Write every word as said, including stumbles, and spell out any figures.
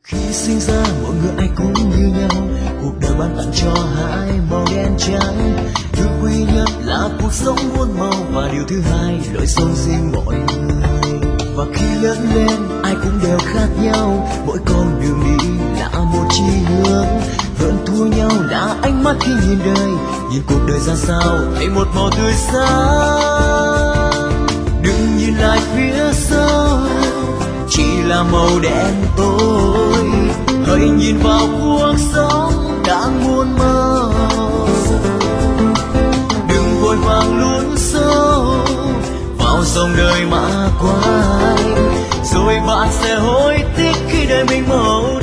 Khi sinh ra mọi người ai cũng như nhau, cuộc đời ban tặng cho hai màu đen trắng. Thứ quý nhất là cuộc sống muôn màu, và điều thứ hai lối sống riêng mọi người. Và khi lớn lên ai cũng đều khác nhau, mỗi con đường đi là một chí hướng. Hơn thua nhau là ánh mắt khi nhìn đời, nhìn cuộc đời ra sao hay một màu tươi sáng. Đừng nhìn lại phía sau chỉ là màu đen tối, hãy nhìn vào cuộc sống đang muôn màu. Đừng vội vàng lún sâu vào dòng đời mà quay, rồi bạn sẽ hối tiếc khi đời mình màu